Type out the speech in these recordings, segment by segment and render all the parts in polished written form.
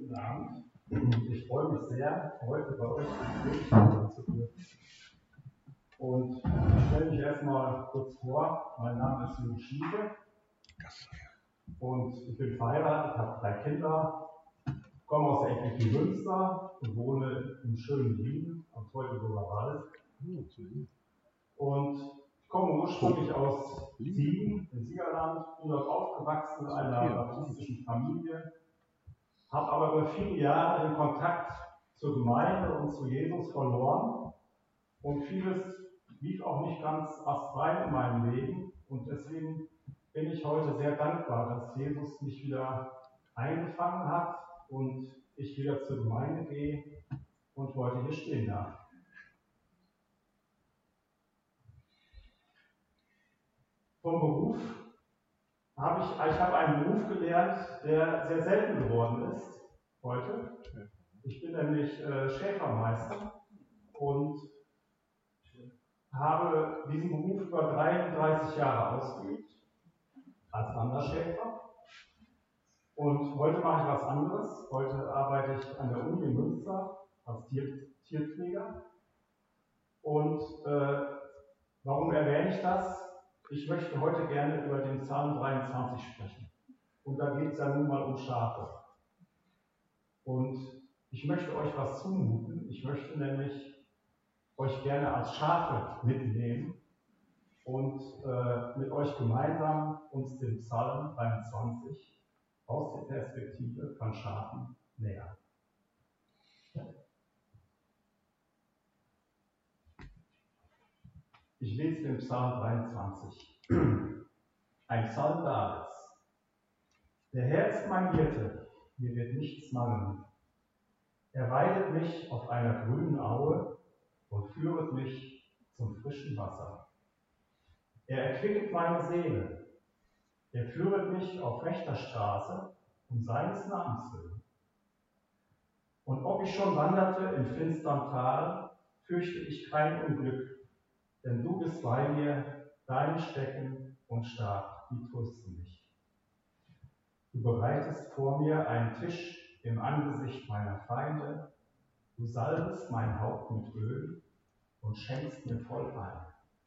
Guten Abend. Ich freue mich sehr, heute bei euch die Predigt hören zu dürfen. Und ich stelle mich erstmal kurz vor. Mein Name ist Jürgen Schiefe und ich bin verheiratet, habe 3 Kinder, komme aus der Ecke Münster und wohne im schönen Wien am Teutoburger Wald. Und ich komme ursprünglich aus Siegen, im Siegerland, bin dort aufgewachsen in einer baptistischen Familie. Habe aber über viele Jahre den Kontakt zur Gemeinde und zu Jesus verloren und vieles lief auch nicht ganz astrein in meinem Leben und deswegen bin ich heute sehr dankbar, dass Jesus mich wieder eingefangen hat und ich wieder zur Gemeinde gehe und heute hier stehen darf. Vom Beruf habe ich einen Beruf gelernt, der sehr selten geworden ist heute. Ich bin nämlich Schäfermeister und habe diesen Beruf über 33 Jahre ausgeübt als Wanderschäfer. Und heute mache ich was anderes. Heute arbeite ich an der Uni in Münster als Tierpfleger. Und warum erwähne ich das? Ich möchte heute gerne über den Psalm 23 sprechen. Und da geht es ja nun mal um Schafe. Und ich möchte euch was zumuten. Ich möchte nämlich euch gerne als Schafe mitnehmen und mit euch gemeinsam uns dem Psalm 23 aus der Perspektive von Schafen nähern. Ich lese den Psalm 23. Ein Psalm Davids. Der Herr ist mein Hirte, mir wird nichts mangeln. Er weidet mich auf einer grünen Aue und führet mich zum frischen Wasser. Er erquicket meine Seele. Er führet mich auf rechter Straße um seines Namens willen. Und ob ich schon wanderte im finstern Tal, fürchte ich kein Unglück, denn du bist bei mir, dein Stecken und Stab, die trösten mich. Du bereitest vor mir einen Tisch im Angesicht meiner Feinde, du salbest mein Haupt mit Öl und schenkst mir voll ein.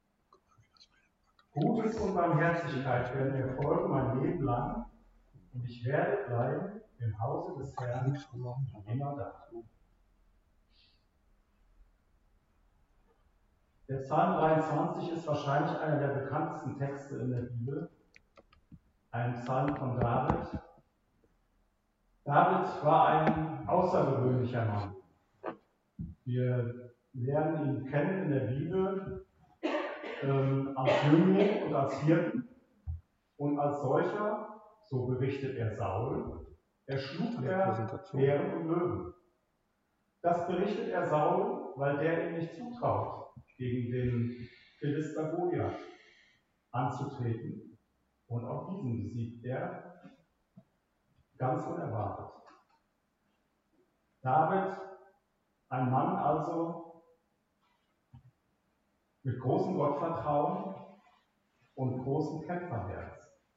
Gutes und Barmherzigkeit werden mir folgen mein Leben lang, und ich werde bleiben im Hause des Herrn immer da. Der Psalm 23 ist wahrscheinlich einer der bekanntesten Texte in der Bibel, ein Psalm von David. David war ein außergewöhnlicher Mann. Wir lernen ihn kennen in der Bibel als Jüngling und als Hirten. Und als solcher, so berichtet er Saul, erschlug er Bären und Löwen. Das berichtet er Saul, weil der ihm nicht zutraut, gegen den Philister Goliath anzutreten. Und auch diesen besiegt er ganz unerwartet. David, ein Mann also mit großem Gottvertrauen und großem Kämpferherz.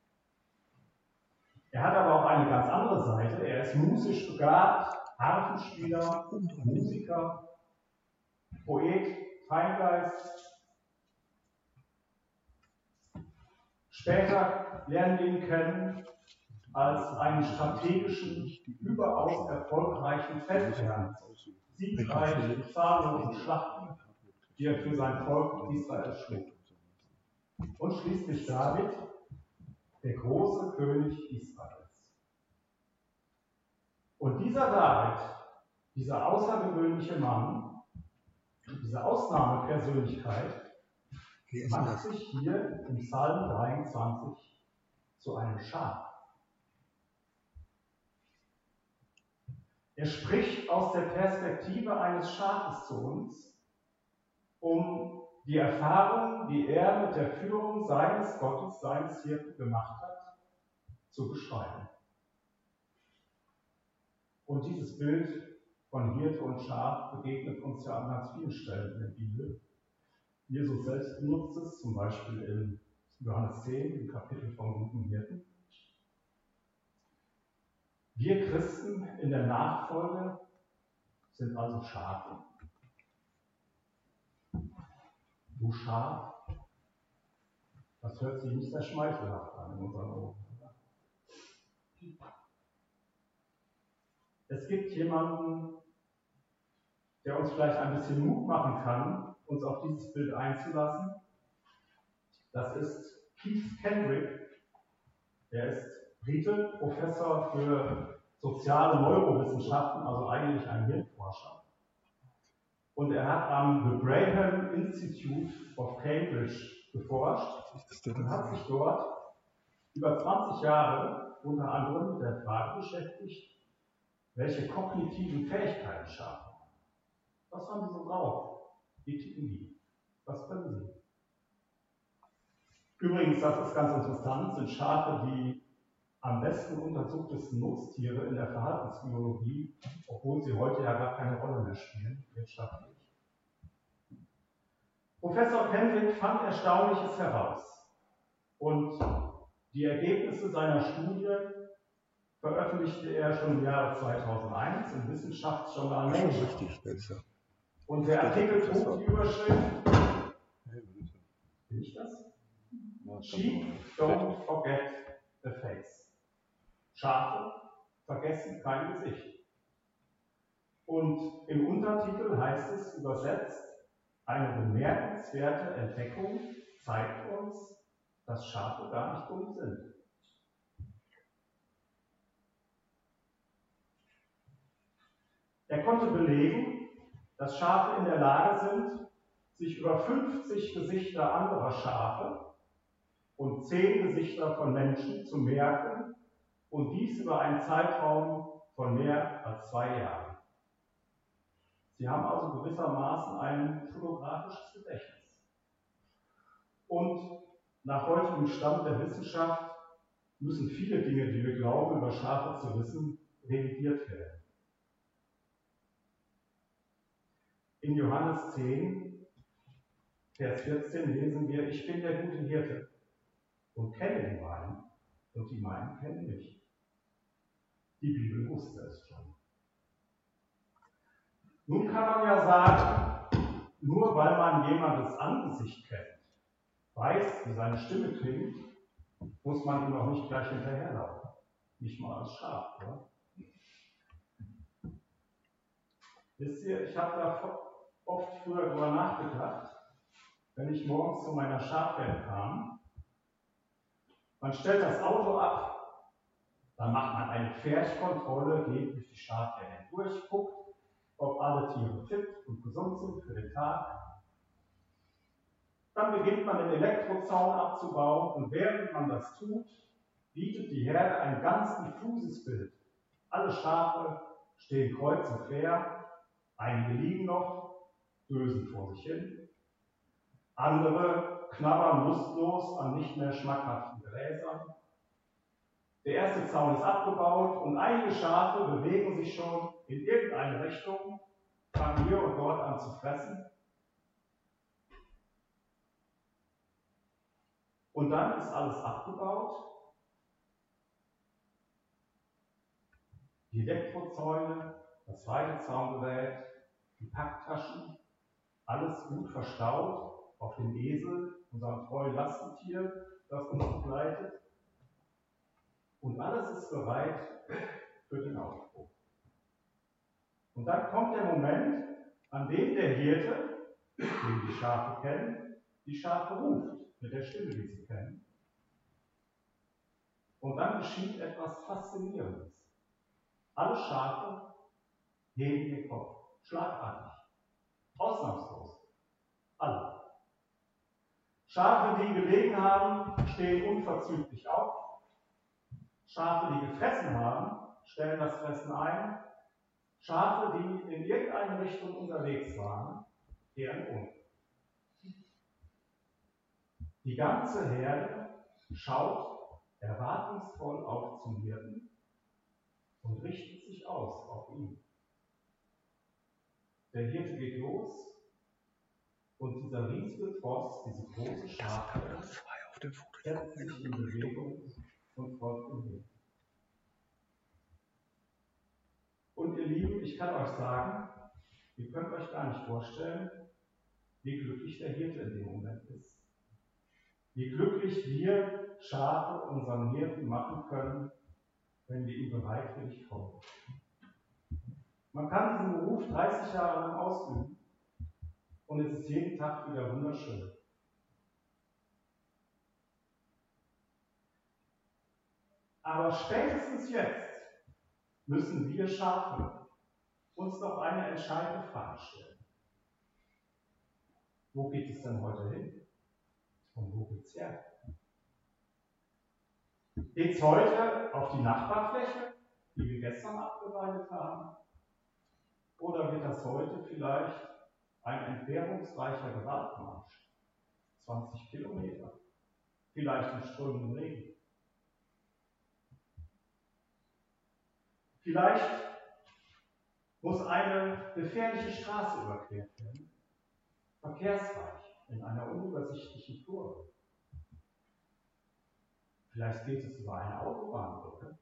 Er hat aber auch eine ganz andere Seite. Er ist musisch begabt, Harfenspieler, Musiker, Poet, Feingeist. Später lernen wir ihn kennen als einen strategischen, überaus erfolgreichen Feldherrn, siegreich in zahllosen Schlachten, die er für sein Volk Israel schlug. Und schließlich David, der große König Israels. Und dieser David, dieser außergewöhnliche Mann, diese Ausnahmepersönlichkeit, macht sich hier im Psalm 23 zu einem Schaf. Er spricht aus der Perspektive eines Schafes zu uns, um die Erfahrung, die er mit der Führung seines Gottes, seines Hirten gemacht hat, zu beschreiben. Und dieses Bild von Hirte und Schaf begegnet uns ja an ganz vielen Stellen in der Bibel. Jesus selbst benutzt es, zum Beispiel in Johannes 10, im Kapitel vom guten Hirten. Wir Christen in der Nachfolge sind also Schafe. Du Schaf, das hört sich nicht sehr schmeichelhaft an in unseren Ohren. Es gibt jemanden, der uns vielleicht ein bisschen Mut machen kann, uns auf dieses Bild einzulassen. Das ist Keith Kendrick. Er ist Brite, Professor für soziale Neurowissenschaften, also eigentlich ein Hirnforscher. Und er hat am The Graham Institute of Cambridge geforscht und hat sich dort über 20 Jahre unter anderem mit der Frage beschäftigt, welche kognitiven Fähigkeiten Schafe haben. Was haben sie so drauf? Wie ticken die? Was können sie? Übrigens, das ist ganz interessant, sind Schafe die am besten untersuchtesten Nutztiere in der Verhaltensbiologie, obwohl sie heute ja gar keine Rolle mehr spielen, wirtschaftlich. Professor Kendrick fand Erstaunliches heraus und die Ergebnisse seiner Studie veröffentlichte er schon im Jahre 2001 im Wissenschaftsjournal Nature. Und der Artikel trug die Überschrift, bin ich das? Sheep don't forget the face. Schafe vergessen kein Gesicht. Und im Untertitel heißt es übersetzt, eine bemerkenswerte Entdeckung zeigt uns, dass Schafe gar nicht dumm sind. Er konnte belegen, dass Schafe in der Lage sind, sich über 50 Gesichter anderer Schafe und 10 Gesichter von Menschen zu merken und dies über einen Zeitraum von mehr als 2 Jahren. Sie haben also gewissermaßen ein fotografisches Gedächtnis. Und nach heutigem Stand der Wissenschaft müssen viele Dinge, die wir glauben, über Schafe zu wissen, revidiert werden. In Johannes 10, Vers 14 lesen wir, ich bin der gute Hirte und kenne die meinen und die meinen kennen mich. Die Bibel wusste es schon. Nun kann man ja sagen, nur weil man jemandes Angesicht kennt, weiß, wie seine Stimme klingt, muss man ihm auch nicht gleich hinterherlaufen. Nicht mal als Schaf, oder? Wisst ihr, ich habe da oft früher drüber nachgedacht, wenn ich morgens zu meiner Schafherde kam. Man stellt das Auto ab, dann macht man eine Pferdkontrolle, geht durch die Schafherde hindurch, guckt, ob alle Tiere fit und gesund sind für den Tag. Dann beginnt man den Elektrozaun abzubauen und während man das tut, bietet die Herde ein ganz diffuses Bild. Alle Schafe stehen kreuz und quer, einige liegen noch, dösen vor sich hin. Andere knabbern lustlos an nicht mehr schmackhaften Gräsern. Der erste Zaun ist abgebaut und einige Schafe bewegen sich schon in irgendeine Richtung, fangen hier und dort an zu fressen. Und dann ist alles abgebaut. Die Elektrozäune, das Weidezaungerät, die Packtaschen, alles gut verstaut auf dem Esel, unserem treuen Lastentier, das uns begleitet. Und alles ist bereit für den Aufbruch. Und dann kommt der Moment, an dem der Hirte, den die Schafe kennen, die Schafe ruft mit der Stimme, die sie kennen. Und dann geschieht etwas Faszinierendes. Alle Schafe heben den Kopf, schlagartig, ausnahmslos, alle. Schafe, die gelegen haben, stehen unverzüglich auf. Schafe, die gefressen haben, stellen das Fressen ein. Schafe, die in irgendeine Richtung unterwegs waren, kehren um. Die ganze Herde schaut erwartungsvoll auf zum Hirten und richtet sich aus auf ihn. Der Hirte geht los und dieser riesige Tross, diese große Schafherde, setzt sich in Bewegung und folgt ihm hin. ich kann euch sagen, ihr könnt euch gar nicht vorstellen, wie glücklich der Hirte in dem Moment ist. Wie glücklich wir Schafe unseren Hirten machen können, wenn wir ihm bereitwillig folgen. Man kann diesen Beruf 30 Jahre lang ausüben und es ist jeden Tag wieder wunderschön. Aber spätestens jetzt müssen wir Schafe uns doch eine entscheidende Frage stellen. Wo geht es denn heute hin? Und wo geht es her? Geht es heute auf die Nachbarfläche, die wir gestern abgeweidet haben? Oder wird das heute vielleicht ein entbehrungsreicher Gewaltmarsch? 20 Kilometer, vielleicht im strömenden Regen. Vielleicht muss eine gefährliche Straße überquert werden, verkehrsreich, in einer unübersichtlichen Kurve. Vielleicht geht es über eine Autobahnbrücke,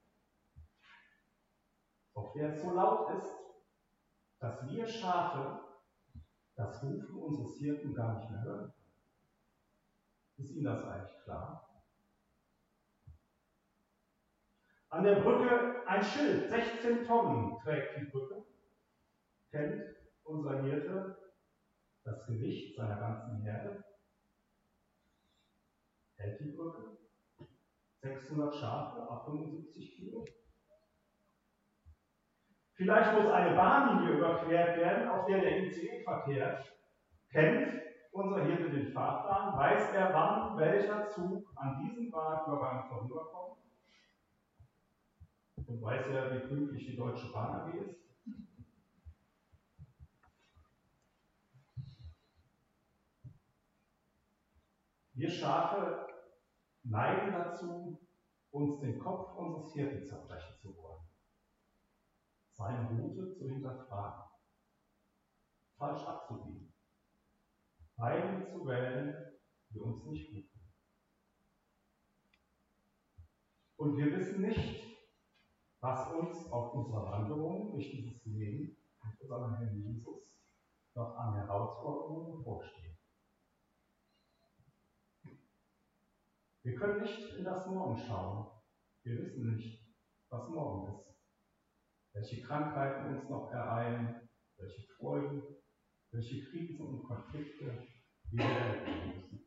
auf der es so laut ist, dass wir Schafe das Rufen unseres Hirten gar nicht mehr hören. Ist Ihnen das eigentlich klar? An der Brücke ein Schild, 16 Tonnen trägt die Brücke. Kennt unser Hirte das Gewicht seiner ganzen Herde? Hält die Brücke? 600 Schafe ab 75 Kilo? Vielleicht muss eine Bahnlinie überquert werden, auf der der ICE verkehrt. Kennt unser Hirte den Fahrplan? Weiß er, wann welcher Zug an diesem Bahnübergang vorüberkommt? Und weiß er, wie pünktlich die Deutsche Bahn AG ist? Wir Schafe neigen dazu, uns den Kopf unseres Hirten zerbrechen zu wollen, seine Route zu hinterfragen, falsch abzubiegen, Weiden zu wählen, die uns nicht gut tun. Und wir wissen nicht, was uns auf unserer Wanderung durch dieses Leben mit unserem Herrn Jesus noch an Herausforderungen bevorsteht. Wir können nicht in das Morgen schauen. Wir wissen nicht, was morgen ist. Welche Krankheiten uns noch ereilen, welche Freuden, welche Krisen und Konflikte wir erleben müssen.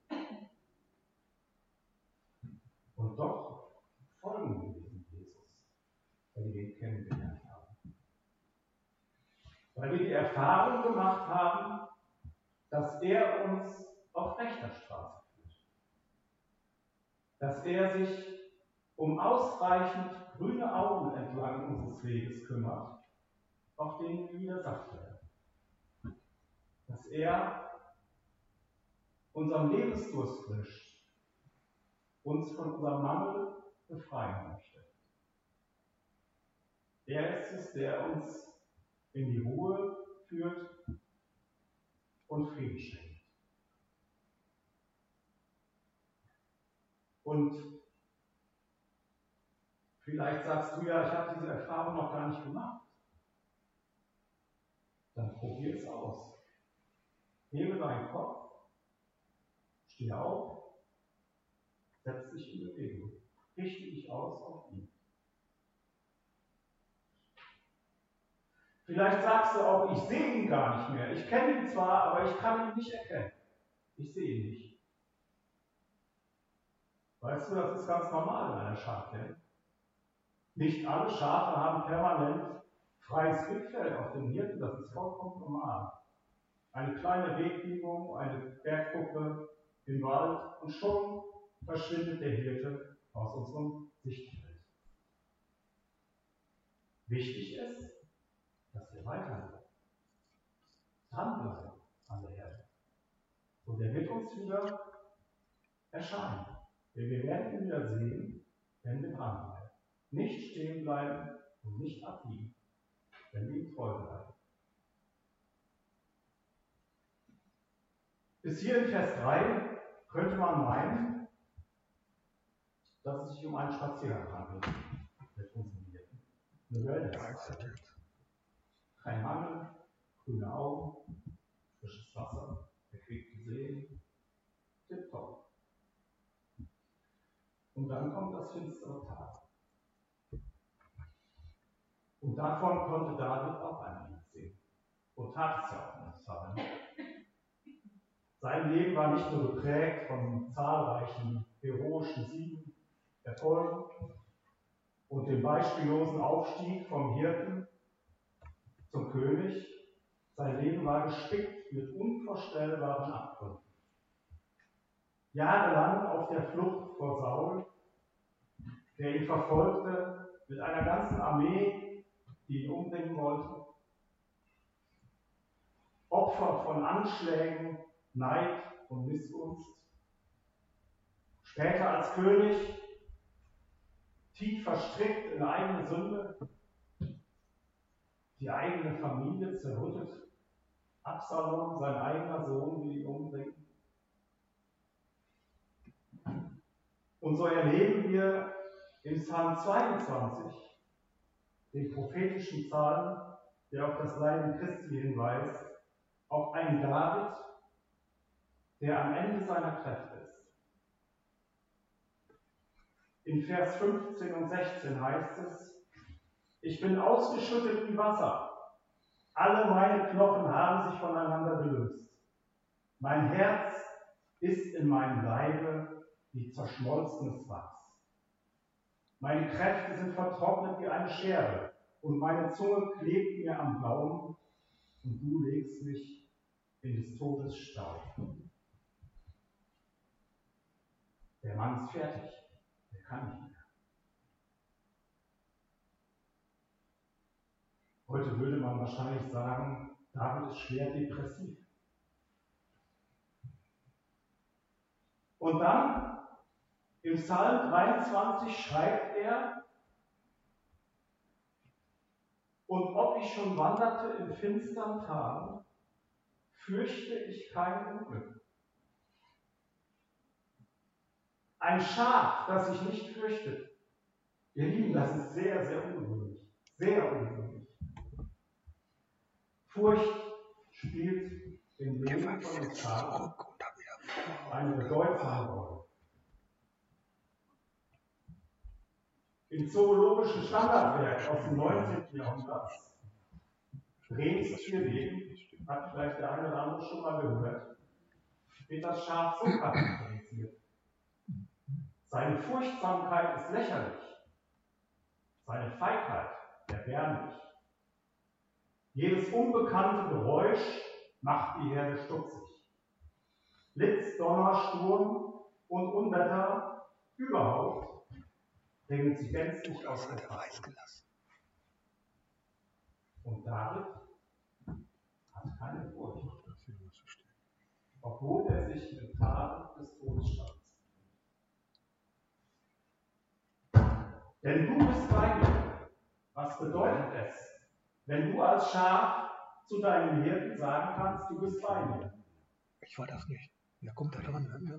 Und doch folgen wir diesem Jesus, weil wir ihn kennengelernt haben. Weil wir die Erfahrung gemacht haben, dass er uns auf rechter Straße führt. Dass er sich um ausreichend grüne Augen entlang unseres Weges kümmert, auf denen wir wieder satt werden. Dass er unseren Lebensdurst löscht, uns von unserem Mangel befreien möchte. Er ist es, der uns in die Ruhe führt und Frieden schenkt. Und vielleicht sagst du ja, ich habe diese Erfahrung noch gar nicht gemacht. Dann probier es aus. Hebe deinen Kopf, steh auf, setz dich in Bewegung. Richte dich aus auf ihn. Vielleicht sagst du auch, ich sehe ihn gar nicht mehr. Ich kenne ihn zwar, aber ich kann ihn nicht erkennen. Ich sehe ihn nicht. Weißt du, das ist ganz normal in einer Schafherde. Nicht alle Schafe haben permanent freies Blickfeld auf den Hirten, das ist vollkommen normal. Eine kleine Wegbiegung, eine Bergkuppe im Wald und schon verschwindet der Hirte aus unserem Sichtfeld. Wichtig ist, dass wir weiterlaufen, dranbleiben an der Herde. Und er wird uns wieder erscheinen. Wir werden ihn wieder sehen, wenn wir dranbleiben. Nicht stehen bleiben und nicht abbiegen, wenn wir ihm treu bleiben. Bis hier in Vers 3 könnte man meinen, dass es sich um einen Spaziergang handelt mit unseren Hirten. Eine Wellness. Kein Mangel, grüne Augen, frisches Wasser, erquickte Seen, tipptopp. Und dann kommt das finstere Tal. Und davon konnte David auch ein Lied singen. Und tat es ja auch in Psalmen. Sein Leben war nicht nur geprägt von zahlreichen heroischen Siegen, Erfolgen und dem beispiellosen Aufstieg vom Hirten zum König. Sein Leben war gespickt mit unvorstellbaren Abgründen. Jahrelang auf der Flucht vor Saul, der ihn verfolgte mit einer ganzen Armee, die ihn umbringen wollte. Opfer von Anschlägen, Neid und Missgunst. Später als König tief verstrickt in eigene Sünde, die eigene Familie zerrüttet. Absalom, sein eigener Sohn, will ihn umbringen. Und so erleben wir im Psalm 22, den prophetischen Psalm, der auf das Leiden Christi hinweist, auch einen David, der am Ende seiner Kräfte ist. In Vers 15 und 16 heißt es: Ich bin ausgeschüttet wie Wasser. Alle meine Knochen haben sich voneinander gelöst. Mein Herz ist in meinem Leibe wie zerschmolzenes Wachs. Meine Kräfte sind vertrocknet wie eine Schere und meine Zunge klebt mir am Gaumen und du legst mich in des Todes Staub. Der Mann ist fertig, der kann nicht mehr. Heute würde man wahrscheinlich sagen, David ist schwer depressiv. Und dann im Psalm 23 schreibt er: Und ob ich schon wanderte im finstern Tal, fürchte ich kein Unglück. Ein Schaf, das sich nicht fürchtet. Ihr Lieben, das ist sehr, sehr ungewöhnlich. Sehr ungewöhnlich. Furcht spielt im Leben von uns Schafen eine bedeutsame Rolle. Im zoologischen Standardwerk aus dem 19. Jahrhundert, Brems Tierleben, hat vielleicht der eine oder andere schon mal gehört, wird das Schaf so charakterisiert: Seine Furchtsamkeit ist lächerlich, seine Feigheit erbärmlich. Jedes unbekannte Geräusch macht die Herde stutzig. Blitz, Donner, Sturm und Unwetter überhaupt bringen sie gänzlich aus der Fassung. Und David hat keine Furcht, obwohl er sich im Tal des Todes stand. Denn du bist bei mir. Was bedeutet es, wenn du als Schaf zu deinem Hirten sagen kannst, du bist bei mir? Ich war das nicht. Da kommt er dran. Ne?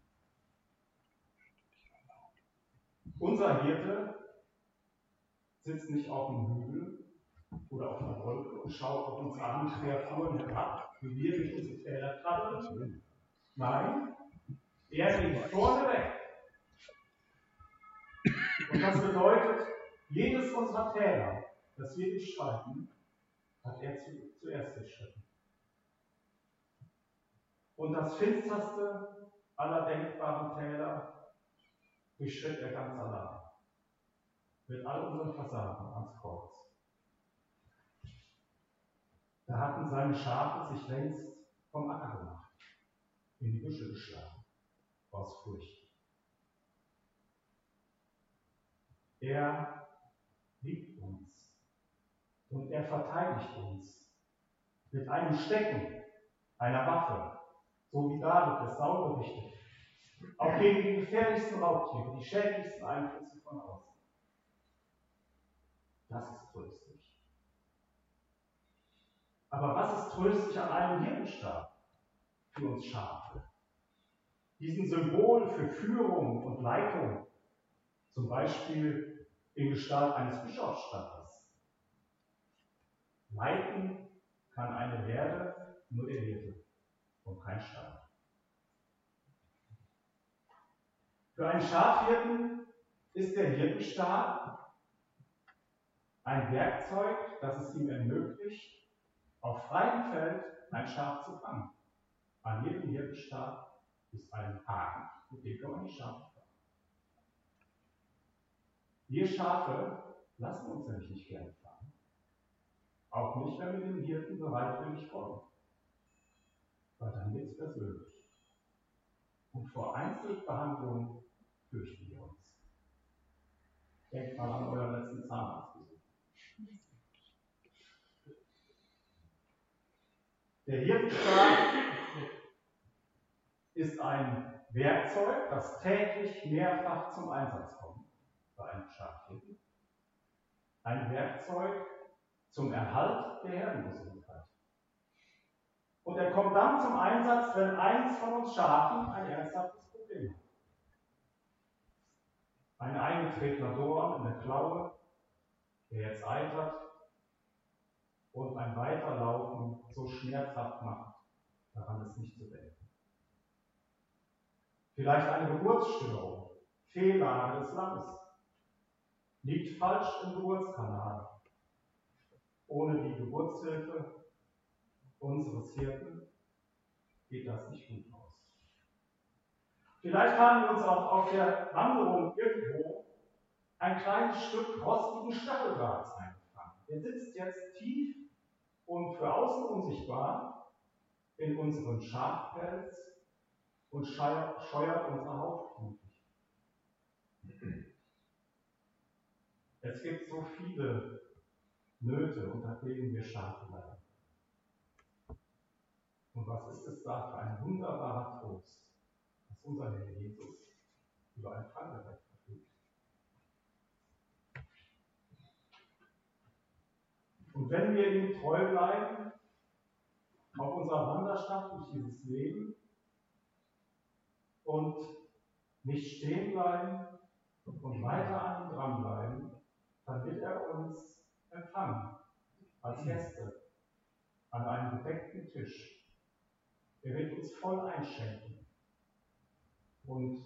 Unser Hirte sitzt nicht auf dem Hügel oder auf einer Wolke und schaut auf uns armen Kreaturen herab, wie wir durch unsere Täler trappeln. Nein, er geht vorne weg. Und das bedeutet, jedes unserer Täler, das wir durchschreiten, hat er zuerst durchschritten. Und das finsterste aller denkbaren Täler durchschritt er ganz allein. Mit all unseren Versagen ans Kreuz. Da hatten seine Schafe sich längst vom Acker gemacht, in die Büsche geschlagen, aus Furcht. Er liebt uns und er verteidigt uns mit einem Stecken, einer Waffe, so wie David es Saul berichtet, auch gegen die gefährlichsten Raubtiere, die schädlichsten Einflüsse von außen. Das ist tröstlich. Aber was ist tröstlich an einem Hirtenstab für uns Schafe? Diesen Symbol für Führung und Leitung, zum Beispiel in Gestalt eines Bischofsstandes. Leiten kann eine Herde nur der Hirte und kein Stall. Für einen Schafhirten ist der Hirtenstab ein Werkzeug, das es ihm ermöglicht, auf freiem Feld ein Schaf zu fangen. An jedem Hirtenstab ist ein Haken, mit dem kann man die Schafe fangen. Wir Schafe lassen uns nämlich nicht gerne fangen. Auch nicht, wenn wir dem Hirten bereitwillig folgen. Weil dann wird es persönlich. Und vor Einzelbehandlungen fürchten wir uns. Denkt mal an euren letzten Zahnarztbesuch. Der Hirtenstab ist ein Werkzeug, das täglich mehrfach zum Einsatz kommt bei einem Schafhirten. Ein Werkzeug zum Erhalt der Herdengesundheit. Und er kommt dann zum Einsatz, wenn eins von uns Schafen ein ernsthaftes Problem hat. Ein eingetretener Dorn in der Klaue, der jetzt eitert und ein Weiterlaufen so schmerzhaft macht, daran ist nicht zu denken. Vielleicht eine Geburtsstörung, Fehllage des Lammes, liegt falsch im Geburtskanal. Ohne die Geburtshilfe unseres Hirten geht das nicht gut aus. Vielleicht haben wir uns auch auf der Wanderung irgendwo ein kleines Stück rostigen Stacheldrahts eingefangen. Der sitzt jetzt tief und für außen unsichtbar in unserem Schafpelz und scheuert unsere Haut knuffig. Es gibt so viele Nöte, unter denen wir Schafe leiden. Und was ist es da für ein wunderbarer Trost, dass unser Herr Jesus über ein Fragerecht verfügt. Und wenn wir ihm treu bleiben, auf unserer Wanderschaft durch dieses Leben und nicht stehen bleiben und weiter an ihm dranbleiben, dann wird er uns empfangen als Gäste an einem gedeckten Tisch. Er wird uns voll einschenken. Und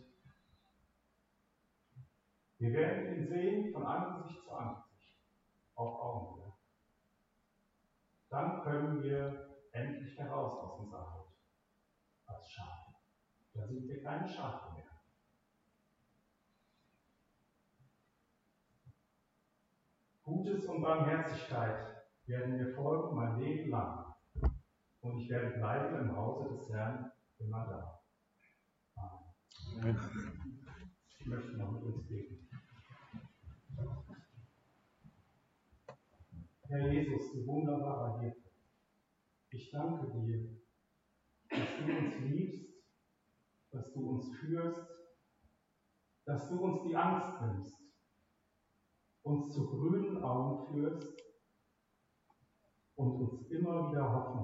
wir werden ihn sehen von Angesicht zu Angesicht, auf Augenhöhe. Dann können wir endlich heraus aus unserer Haut als Schafe. Da sind wir keine Schafe mehr. Gutes und Barmherzigkeit werden mir folgen mein Leben lang. Und ich werde bleiben im Hause des Herrn immer da. Amen. Ich möchte noch mit uns beten. Herr Jesus, du wunderbarer Hirte, ich danke dir, dass du uns liebst, dass du uns führst, dass du uns die Angst nimmst, uns zu grünen Auen führst und uns immer wieder Hoffnung